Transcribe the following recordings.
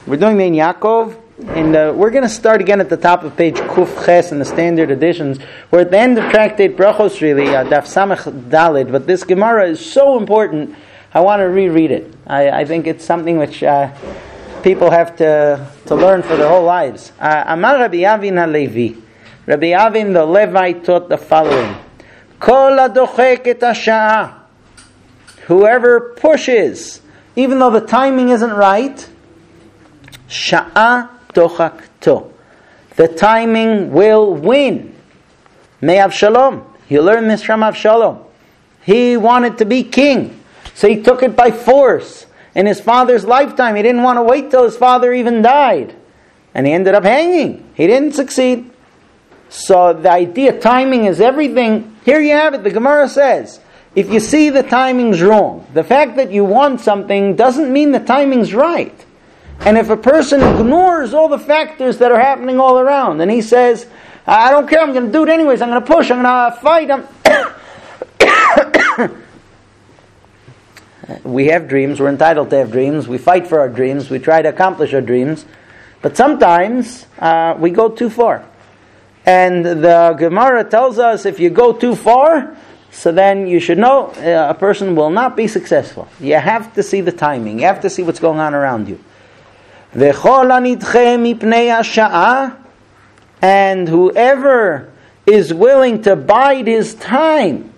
We're doing the Ein Yaakov, and we're going to start again at the top of page Kuf Ches in the standard editions. We're at the end of Tractate Brachos, really, Daf Samech Dalid, but this Gemara is so important, I want to reread it. I think it's something which people have to learn for their whole lives. Amar Rabbi Avin HaLevi. Rabbi Avin the Levite taught the following. Kol hadochek et hasha'ah. Whoever pushes, even though the timing isn't right, Sha'a tochakto. The timing will win. May Avshalom. You learn this from Avshalom. He wanted to be king, so he took it by force. In his father's lifetime, he didn't want to wait till his father even died. And he ended up hanging. He didn't succeed. So the idea, timing is everything. Here you have it. The Gemara says, if you see the timing's wrong, the fact that you want something doesn't mean the timing's right. And if a person ignores all the factors that are happening all around, and he says, I don't care, I'm going to do it anyways, I'm going to push, I'm going to fight. We have dreams, we're entitled to have dreams, we fight for our dreams, we try to accomplish our dreams, but sometimes we go too far. And the Gemara tells us if you go too far, so then you should know a person will not be successful. You have to see the timing, you have to see what's going on around you. And whoever is willing to bide his time,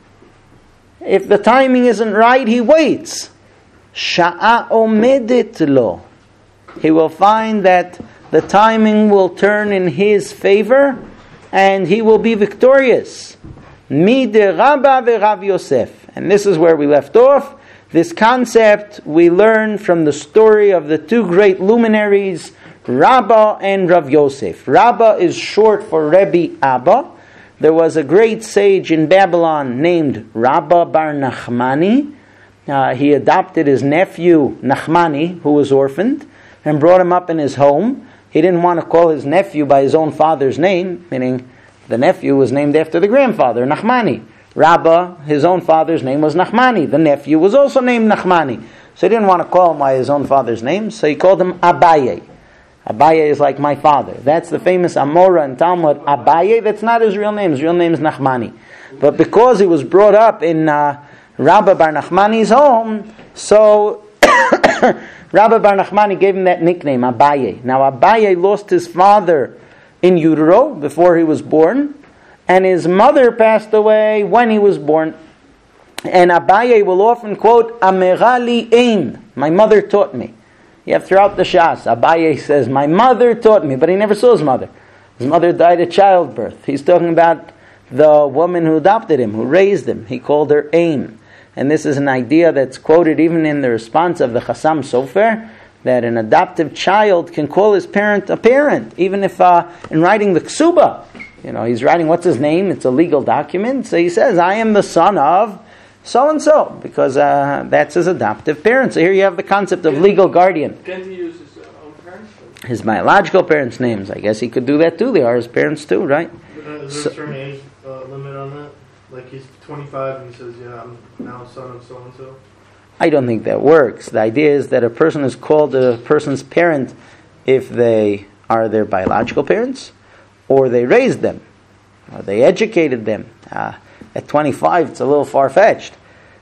if the timing isn't right, he waits. Sha'a omedet lo. He will find that the timing will turn in his favor and he will be victorious. Mide Rabba ve'Rav Yosef. And this is where we left off. This concept we learn from the story of the two great luminaries, Rabba and Rav Yosef. Rabba is short for Rebbe Abba. There was a great sage in Babylon named Rabba bar Nachmani. He adopted his nephew Nachmani, who was orphaned, and brought him up in his home. He didn't want to call his nephew by his own father's name, meaning the nephew was named after the grandfather, Nachmani. Rabba, his own father's name was Nachmani. The nephew was also named Nachmani. So he didn't want to call him by his own father's name, so he called him Abaye. Abaye is like my father. That's the famous Amora in Talmud. Abaye, that's not his real name. His real name is Nachmani. But because he was brought up in Rabba bar Nachmani's home, so Rabba bar Nachmani gave him that nickname, Abaye. Now Abaye lost his father in utero before he was born, and his mother passed away when he was born. And Abaye will often quote, Amerali ein, my mother taught me. You have throughout the Shas, Abaye says, my mother taught me, but he never saw his mother. His mother died at childbirth. He's talking about the woman who adopted him, who raised him. He called her ein. And this is an idea that's quoted even in the response of the Chassam Sofer, that an adoptive child can call his parent a parent, even if in writing the Ksuba, he's writing what's his name, it's a legal document, so he says, I am the son of so-and-so, because that's his adoptive parent. So here you have the concept of legal guardian. Can't he use his own parents? His biological parents' names, I guess he could do that too, they are his parents too, right? Is there a certain age limit on that? Like he's 25 and he says, yeah, I'm now son of so-and-so? I don't think that works. The idea is that a person is called a person's parent if they are their biological parents, or they raised them, or they educated them. At 25, it's a little far-fetched.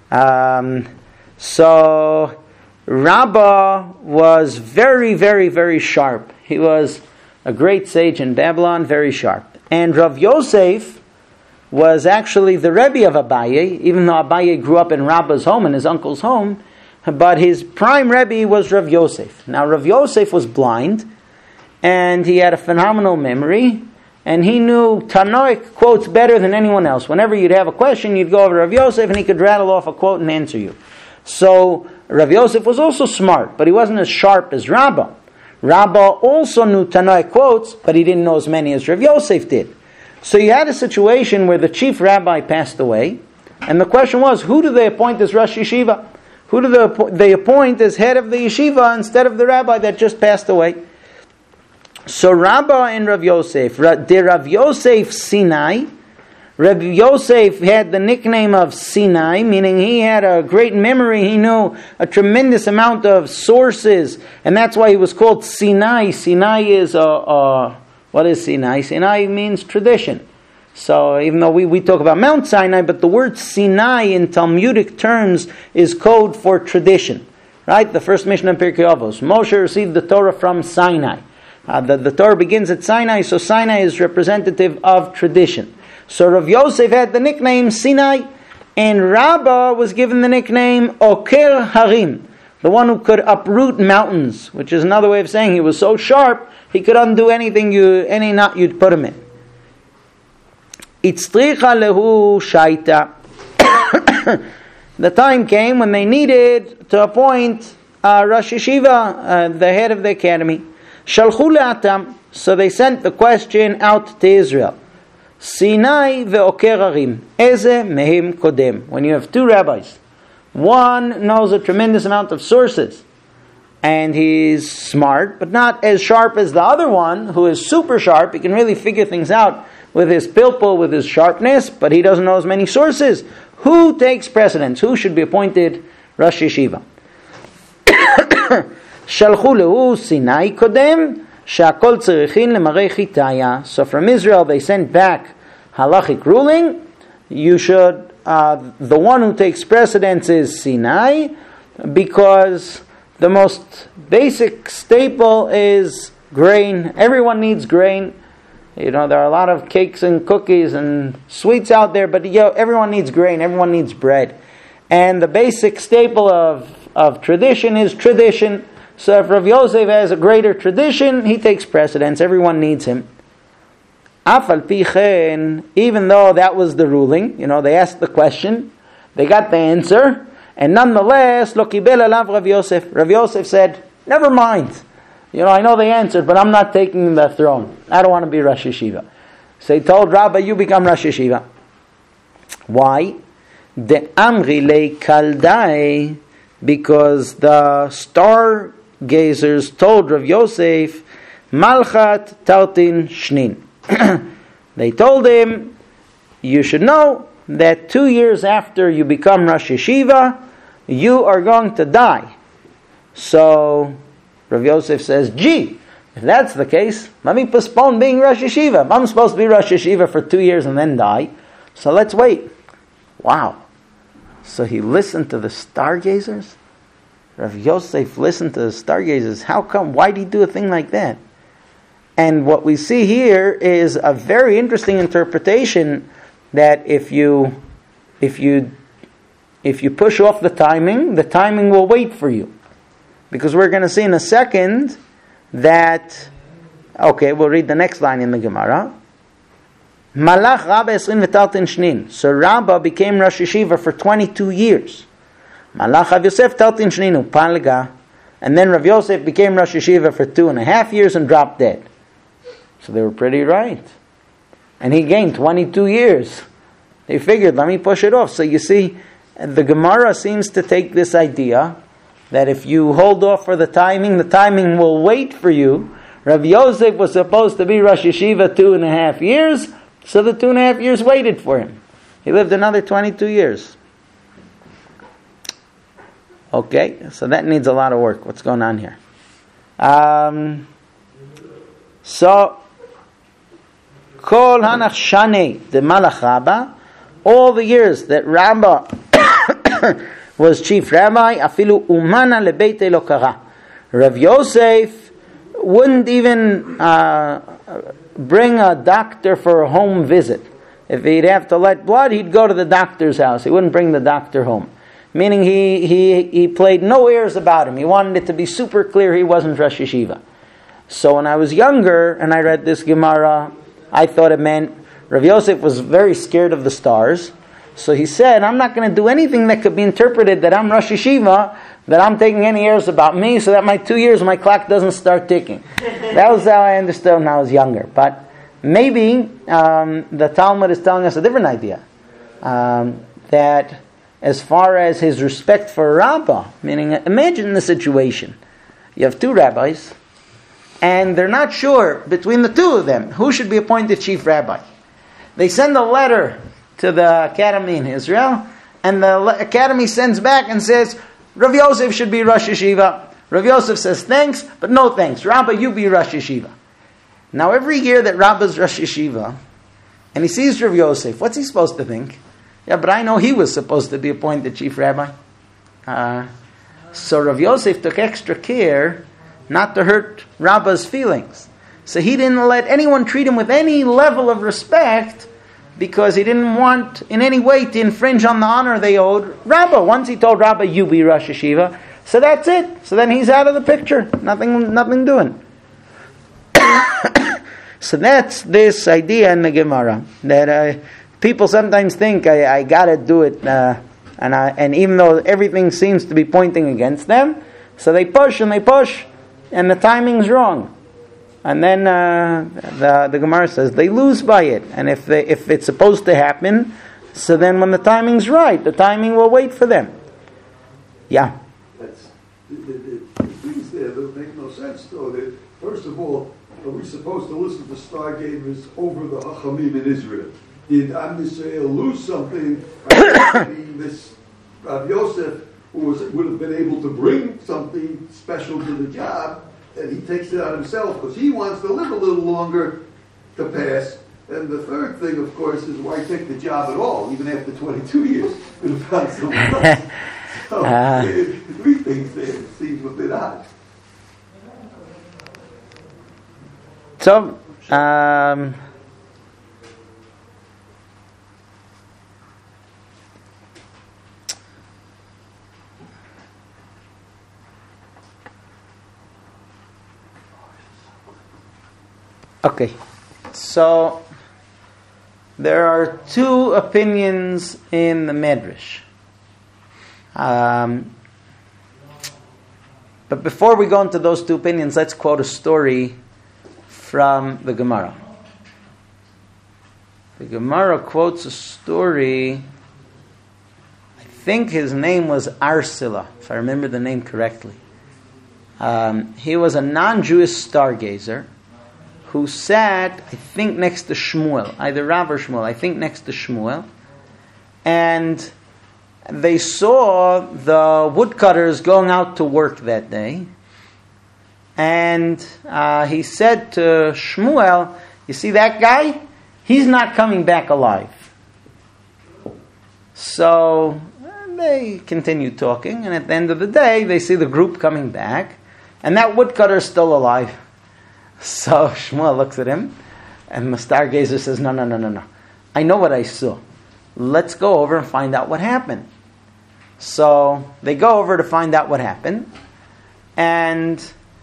So Rabbah was very, very, very sharp. He was a great sage in Babylon, very sharp. And Rav Yosef was actually the Rebbe of Abaye, even though Abaye grew up in Rabbah's home, in his uncle's home, but his prime Rebbe was Rav Yosef. Now Rav Yosef was blind, and he had a phenomenal memory, and he knew Tanoic quotes better than anyone else. Whenever you'd have a question, you'd go over to Rav Yosef, and he could rattle off a quote and answer you. So Rav Yosef was also smart, but he wasn't as sharp as Rabbah. Rabbah also knew Tanoic quotes, but he didn't know as many as Rav Yosef did. So you had a situation where the chief rabbi passed away, and the question was, who do they appoint as Rosh Yeshiva? Who do they appoint as head of the yeshiva instead of the rabbi that just passed away? So Rabbah and Rav Yosef, de Rav Yosef Sinai, Rabbi Yosef had the nickname of Sinai, meaning he had a great memory. He knew a tremendous amount of sources, and that's why he was called Sinai. Sinai is what is Sinai? Sinai means tradition. So even though we talk about Mount Sinai, but the word Sinai in Talmudic terms is code for tradition. Right? The first Mishnah in Pirkei Avos. Moshe received the Torah from Sinai. The Torah begins at Sinai, so Sinai is representative of tradition. So Rav Yosef had the nickname Sinai, and Rabbah was given the nickname Oker Harim, the one who could uproot mountains, which is another way of saying he was so sharp, he could undo any knot you'd put him in. Itzricha lehu shaita. The time came when they needed to appoint Rosh Yeshiva, the head of the academy. Shalchu le'atam, so they sent the question out to Israel. Sinai ve'oker harim, eze mehim kodem. When you have two rabbis, one knows a tremendous amount of sources, and he's smart, but not as sharp as the other one, who is super sharp. He can really figure things out with his pilpul, with his sharpness, but he doesn't know as many sources. Who takes precedence? Who should be appointed Rosh Yeshiva? Shalchu lehu Sinai kodem, she'akol tzerichin lemarei chitaya. So from Israel they sent back halachic ruling. You should, the one who takes precedence is Sinai, because the most basic staple is grain. Everyone needs grain. You know, there are a lot of cakes and cookies and sweets out there, but everyone needs grain, everyone needs bread. And the basic staple of tradition is tradition. So if Rav Yosef has a greater tradition, he takes precedence, everyone needs him. Afal pi chen, even though that was the ruling, they asked the question, they got the answer, and nonetheless, lo kibel alav Rav Yosef. Rav Yosef said, never mind. I know they answered, but I'm not taking the throne. I don't want to be Rosh Yeshiva. So he told Rabbah, you become Rosh Yeshiva. Why? De amri le kaldai, because the stargazers told Rav Yosef, Malchat Tartin Shnin. They told him, you should know that 2 years after you become Rosh Yeshiva, you are going to die. So Rav Yosef says, gee, if that's the case, let me postpone being Rosh Yeshiva. I'm supposed to be Rosh Yeshiva for 2 years and then die, so let's wait. Wow. So he listened to the stargazers? Rav Yosef listened to the stargazers. How come? Why did he do a thing like that? And what we see here is a very interesting interpretation that if you push off the timing will wait for you. Because we're going to see in a second that, we'll read the next line in the Gemara. Malach Rabba 24 shnin. So Rabba became Rosh Yeshiva for 22 years. Malach Rav Yosef 13 shnin upalga. And then Rav Yosef became Rosh Yeshiva for 2.5 years and dropped dead. So they were pretty right. And he gained 22 years. They figured, let me push it off. So you see, the Gemara seems to take this idea that if you hold off for the timing will wait for you. Rav Yosef was supposed to be Rosh Yeshiva 2.5 years, so the 2.5 years waited for him. He lived another 22 years. Okay, so that needs a lot of work. What's going on here? So, Kol Hanach Shane de Malach Rabba, all the years that Rabbah was chief rabbi, afilu umana lebeit elokara. Rav Yosef wouldn't even bring a doctor for a home visit. If he'd have to let blood, he'd go to the doctor's house. He wouldn't bring the doctor home. Meaning he played no airs about him. He wanted it to be super clear he wasn't Rosh Yeshiva. So when I was younger and I read this Gemara, I thought it meant Rav Yosef was very scared of the stars. So he said, I'm not going to do anything that could be interpreted that I'm Rosh Yeshiva, that I'm taking any airs about me, so that my 2 years, my clock doesn't start ticking. That was how I understood when I was younger. But maybe the Talmud is telling us a different idea. That as far as his respect for Rabbah, meaning imagine the situation. You have two rabbis, and they're not sure between the two of them who should be appointed chief rabbi. They send a letter to the academy in Israel, and the academy sends back and says, Rav Yosef should be Rosh Yeshiva. Rav Yosef says, thanks, but no thanks. Rabba, you be Rosh Yeshiva. Now every year that Rabba's Rosh Yeshiva, and he sees Rav Yosef, what's he supposed to think? Yeah, but I know he was supposed to be appointed chief rabbi. So Rav Yosef took extra care not to hurt Rabba's feelings. So he didn't let anyone treat him with any level of respect, because he didn't want in any way to infringe on the honor they owed Rabba. Once he told Rabba, you be Rosh Yeshiva, so that's it. So then he's out of the picture. Nothing doing. So that's this idea in the Gemara, that people sometimes think I got to do it, and even though everything seems to be pointing against them, so they push, and the timing's wrong. And then the Gemara says they lose by it. And if it's supposed to happen, so then when the timing's right, the timing will wait for them. Yeah. The things there that make no sense, though. That, first of all, are we supposed to listen to stargazers over the Hachamim in Israel? Did Am Yisrael lose something by this Rav Yosef, who would have been able to bring something special to the job, and he takes it on himself because he wants to live a little longer to pass? And the third thing, of course, is why take the job at all, even after 22 years? Could have found someone else. So, three things there. It seems a bit odd. So, okay, so there are two opinions in the Medrash. But before we go into those two opinions, let's quote a story from the Gemara. The Gemara quotes a story. I think his name was Arsila, if I remember the name correctly. He was a non-Jewish stargazer who sat, I think, next to Shmuel, either Rav or Shmuel, I think next to Shmuel, and they saw the woodcutters going out to work that day, and he said to Shmuel, you see that guy? He's not coming back alive. So they continue talking, and at the end of the day, they see the group coming back, and that woodcutter is still alive. So Shmuel looks at him, and the stargazer says, no. I know what I saw. Let's go over and find out what happened. So they go over to find out what happened. And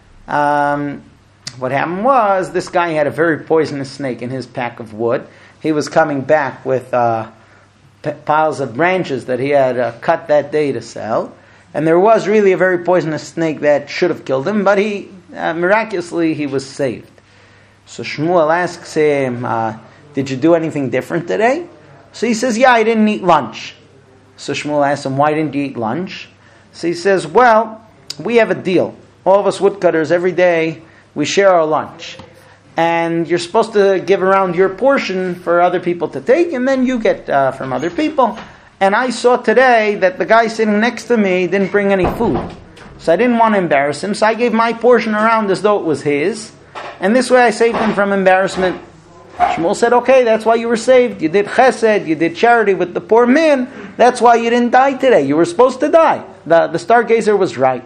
what happened was, this guy had a very poisonous snake in his pack of wood. He was coming back with piles of branches that he had cut that day to sell. And there was really a very poisonous snake that should have killed him, but miraculously he was saved. So Shmuel asks him, did you do anything different today? So he says, yeah, I didn't eat lunch. So Shmuel asks him, why didn't you eat lunch? So he says, well, we have a deal. All of us woodcutters, every day, we share our lunch. And you're supposed to give around your portion for other people to take, and then you get from other people. And I saw today that the guy sitting next to me didn't bring any food. So I didn't want to embarrass him, so I gave my portion around as though it was his. And this way I saved him from embarrassment. Shmuel said, okay, that's why you were saved. You did chesed, you did charity with the poor man. That's why you didn't die today. You were supposed to die. The stargazer was right.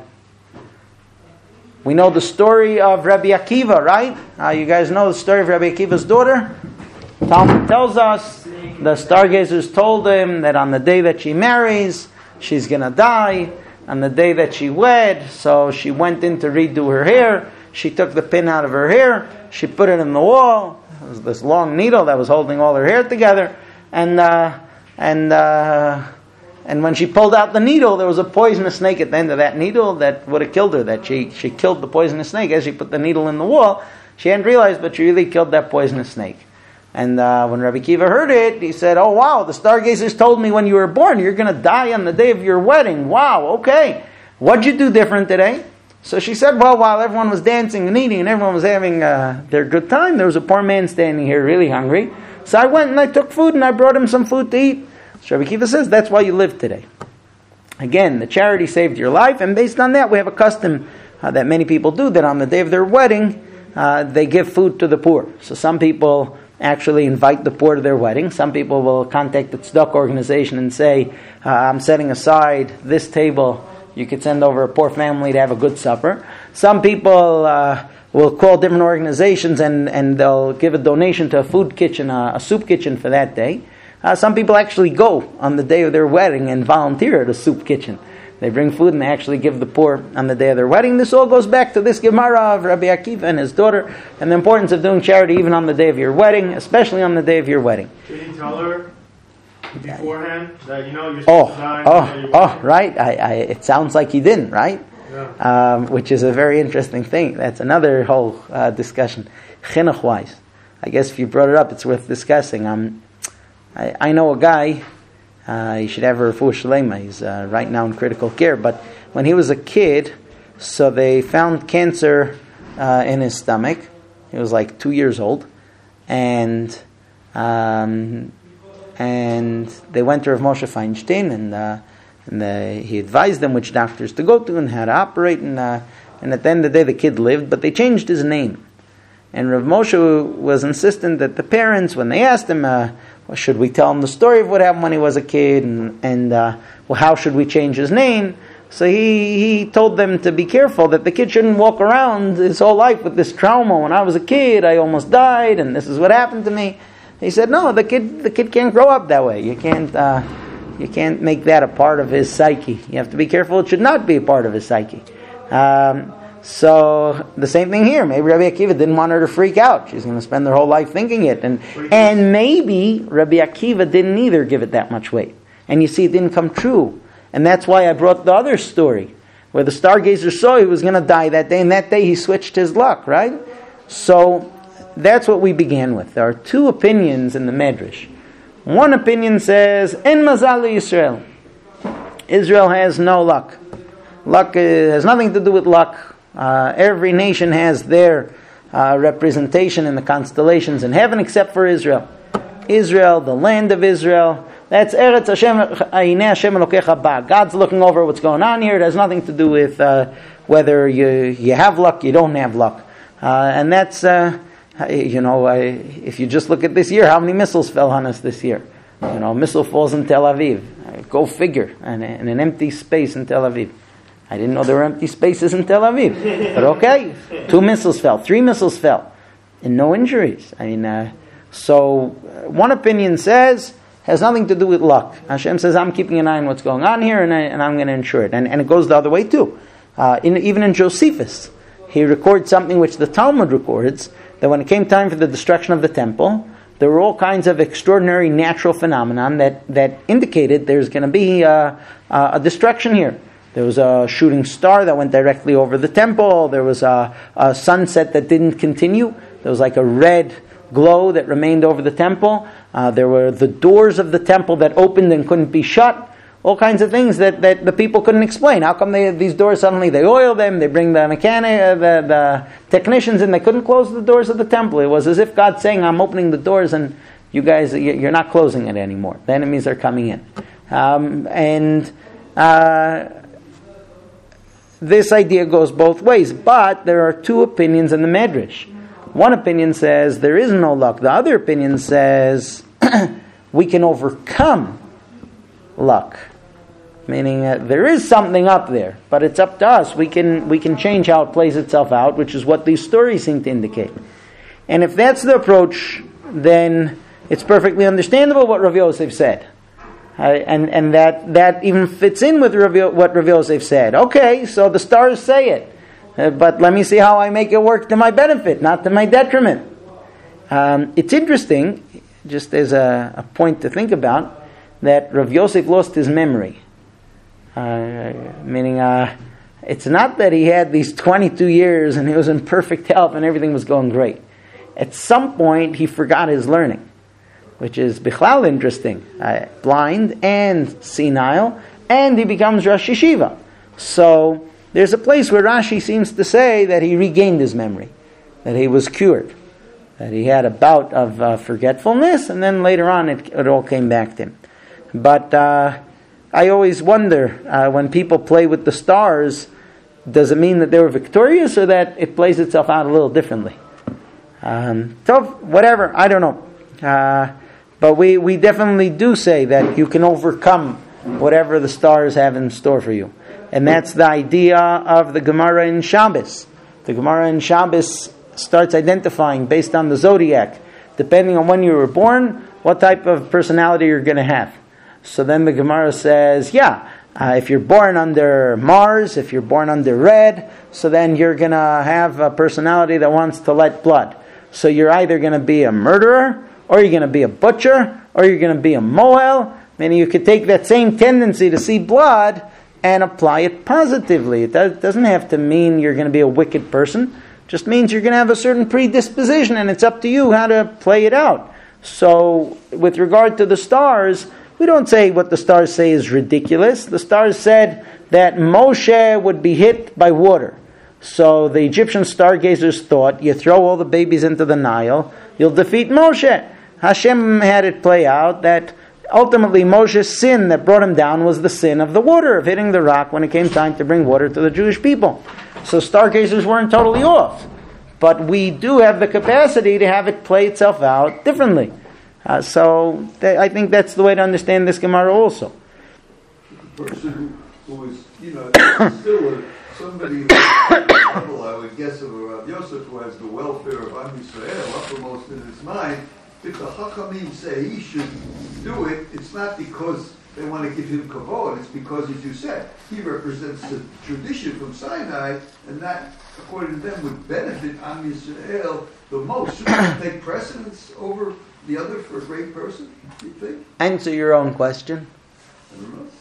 We know the story of Rabbi Akiva, right? You guys know the story of Rabbi Akiva's daughter? Talmud tells us the stargazers told him that on the day that she marries, she's going to die. On the day that she wed, so she went in to redo her hair. She took the pin out of her hair. She put it in the wall. It was this long needle that was holding all her hair together. And when she pulled out the needle, there was a poisonous snake at the end of that needle that would have killed her. That she killed the poisonous snake as she put the needle in the wall. She hadn't realized, but she really killed that poisonous snake. And when Rabbi Akiva heard it, he said, oh wow, the stargazers told me when you were born, you're going to die on the day of your wedding. Wow, okay. What'd you do different today? So she said, well, while everyone was dancing and eating and everyone was having their good time, there was a poor man standing here really hungry. So I went and I took food and I brought him some food to eat. So Rabbi Akiva says, that's why you live today. Again, the charity saved your life, and based on that, we have a custom that many people do, that on the day of their wedding, they give food to the poor. So some people actually invite the poor to their wedding. Some people will contact the tzedakah organization and say, I'm setting aside this table, you could send over a poor family to have a good supper. Some people will call different organizations and they'll give a donation to a food kitchen, a soup kitchen for that day. Some people actually go on the day of their wedding and volunteer at a soup kitchen. They bring food and they actually give the poor on the day of their wedding. This all goes back to this Gemara of Rabbi Akiva and his daughter, and the importance of doing charity even on the day of your wedding, especially on the day of your wedding. Did you tell her beforehand that you're supposed to die? Right. It sounds like he didn't, right? Yeah. Which is a very interesting thing. That's another whole discussion. Chinuch-wise. I guess if you brought it up, it's worth discussing. I know a guy, he should have a refuah shlema. He's right now in critical care. But when he was a kid, so they found cancer in his stomach. He was like 2 years old. And they went to Rav Moshe Feinstein, and he advised them which doctors to go to and how to operate. And at the end of the day, the kid lived, but they changed his name. And Rav Moshe was insistent that the parents, when they asked him, should we tell him the story of what happened when he was a kid, and how should we change his name? So he told them to be careful, that the kid shouldn't walk around his whole life with this trauma. When I was a kid, I almost died, and this is what happened to me. He said, no, the kid can't grow up that way. You can't make that a part of his psyche. You have to be careful. It should not be a part of his psyche. So the same thing here. Maybe Rabbi Akiva didn't want her to freak out. She's going to spend her whole life thinking it. And maybe Rabbi Akiva didn't either give it that much weight. And you see, it didn't come true. And that's why I brought the other story, where the stargazer saw he was going to die that day, and that day he switched his luck, right? So that's what we began with. There are two opinions in the Medrash. One opinion says, En mazal Yisrael. Israel has no luck. Luck has nothing to do with luck. Every nation has their representation in the constellations in heaven except for Israel. Israel, the land of Israel, that's Eretz Hashem, Hinei Hashem Elokecha Ba. God's looking over what's going on here. It has nothing to do with whether you have luck, you don't have luck. And that's, if you just look at this year, how many missiles fell on us this year? A missile falls in Tel Aviv. Go figure. And an empty space in Tel Aviv. I didn't know there were empty spaces in Tel Aviv. But okay, 2 missiles fell, 3 missiles fell, and no injuries. So one opinion says, has nothing to do with luck. Hashem says, I'm keeping an eye on what's going on here, and I'm going to ensure it. And it goes the other way too. Even in Josephus, he records something which the Talmud records, that when it came time for the destruction of the temple, there were all kinds of extraordinary natural phenomenon that indicated there's going to be a destruction here. There was a shooting star that went directly over the temple. There was a sunset that didn't continue. There was like a red glow that remained over the temple. There were the doors of the temple that opened and couldn't be shut. All kinds of things that the people couldn't explain. How come these doors suddenly, they oil them, they bring the the technicians in, they couldn't close the doors of the temple. It was as if God's saying, I'm opening the doors and you guys, you're not closing it anymore. The enemies are coming in. This idea goes both ways, but there are two opinions in the Medrash. One opinion says there is no luck. The other opinion says we can overcome luck, meaning there is something up there, but it's up to us. We can change how it plays itself out, which is what these stories seem to indicate. And if that's the approach, then it's perfectly understandable what Rav Yosef said. And that even fits in with what Rav Yosef said. Okay, so the stars say it. But let me see how I make it work to my benefit, not to my detriment. It's interesting, just as a point to think about, that Rav Yosef lost his memory. Meaning, it's not that he had these 22 years and he was in perfect health and everything was going great. At some point, he forgot his learning, which is bichlal interesting. Blind and senile, and he becomes Rosh Yeshiva. So there's a place where Rashi seems to say that he regained his memory, that he was cured. that he had a bout of forgetfulness, and then later on it all came back to him. But I always wonder, when people play with the stars, does it mean that they were victorious, or that it plays itself out a little differently? So, whatever, I don't know. But we definitely do say that you can overcome whatever the stars have in store for you. And that's the idea of the Gemara in Shabbos. The Gemara in Shabbos starts identifying, based on the zodiac, depending on when you were born, what type of personality you're going to have. So then the Gemara says, if you're born under Mars, if you're born under Red, so then you're going to have a personality that wants to let blood. So you're either going to be a murderer, or you're going to be a butcher, or you're going to be a mohel. Meaning you could take that same tendency to see blood and apply it positively. It doesn't have to mean you're going to be a wicked person. It just means you're going to have a certain predisposition, and it's up to you how to play it out. So with regard to the stars, we don't say what the stars say is ridiculous. The stars said that Moshe would be hit by water. So the Egyptian stargazers thought, you throw all the babies into the Nile, you'll defeat Moshe. Hashem had it play out that ultimately Moshe's sin that brought him down was the sin of the water, of hitting the rock when it came time to bring water to the Jewish people. So stargazers weren't totally off. But we do have the capacity to have it play itself out differently. I think that's the way to understand this Gemara also. The person who is, still somebody level, I would guess, of Rav Yosef, who has the welfare of Am Yisrael uppermost in his mind. If the Chachamim say he should do it, it's not because they want to give him kavod. It's because, as you said, he represents the tradition from Sinai, and that, according to them, would benefit Am Yisrael the most. Shouldn't they take precedence over the other for a great person, you think? Answer your own question. I don't know.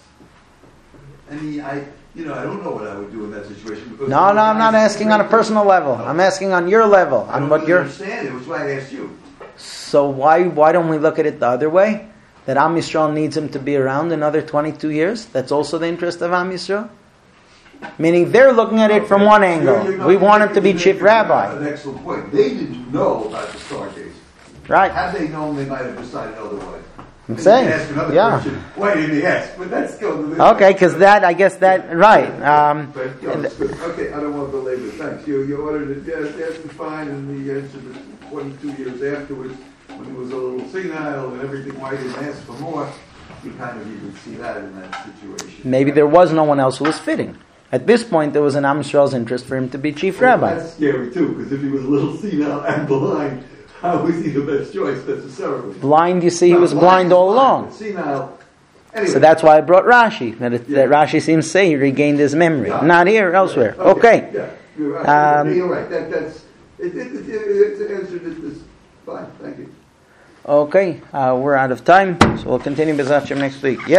I don't know what I would do in that situation. No, I'm not asking on a personal level. I'm asking on your level. I don't understand it. That's why I asked you. So why don't we look at it the other way? That Am Yisrael needs him to be around another 22 years? That's also the interest of Am Yisrael? Meaning they're looking at it from one angle. We want him to be chief rabbi. An excellent point. They didn't know about the stargaze. Right. Had they known, they might have decided otherwise. I'm saying, question. Why didn't he ask? But that's good. Okay, because right. Okay, I don't want to belabor. Thanks. You ordered it. Yes, that's fine. And he answered it 22 years afterwards, when he was a little senile and everything. Why he didn't ask for more? You kind of even see that in that situation. Maybe there was no one else who was fitting. At this point, there was an Am Yisrael's interest for him to be chief rabbi. That's scary too, because if he was a little senile and blind, how was he the best choice necessarily? Blind, you see, he was blind all along. Senile. Anyway. So that's why I brought Rashi. That Rashi seems to say he regained his memory. Not here, elsewhere. Okay. Yeah, you're right. You're right. That's it answered it. Fine. Thank you. Okay. We're out of time, so we'll continue B'ezras Hashem next week. Yeah.